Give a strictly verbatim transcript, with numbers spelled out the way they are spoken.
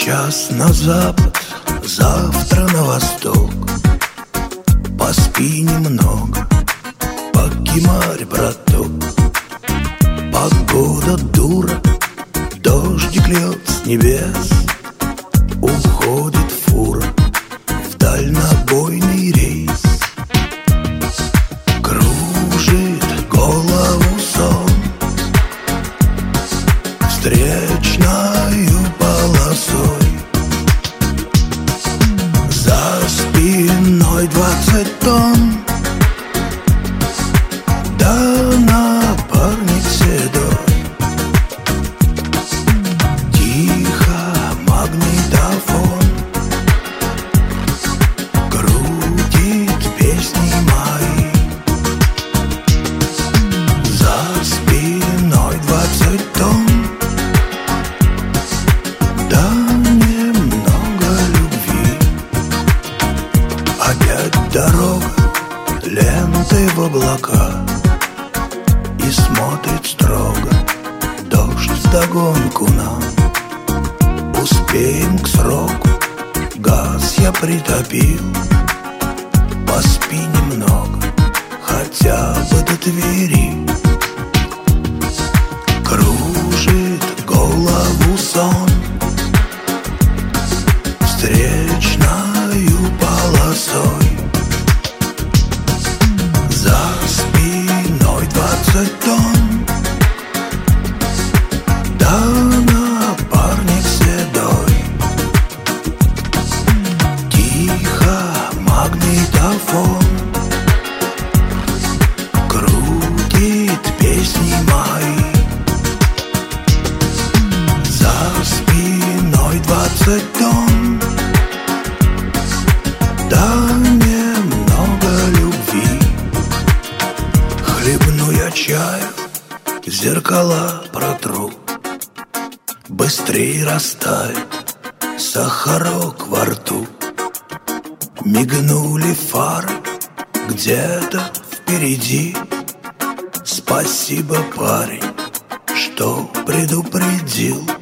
Сейчас на запад, завтра на восток. Поспи немного, покемарь, браток. Погода дура, дождик льет с небес. Уходит фура в дальнобойный рейс. Кружит голову сон встречною полосой. За спиной двадцать тонн, да напарник седой. Тихо магнитофон крутит песни мои. За спиной двадцать тонн, да немного любви. Опять дорога лентой в облака, и смотрит строго дождь вдогонку нам. Успеем к сроку, газ я притопил. Поспи немного, хотя бы до Твери. Кружит голову сон встречною полосой. За спиной двадцать тонн, да напарник седой. Тихо магнитофон крутит песни мои. За спиной двадцать тонн, да немного любви. Хлебну я чаю, зеркала протру, быстрей растает сахарок во рту. Мигнули фары где-то впереди. Спасибо, парень, что предупредил.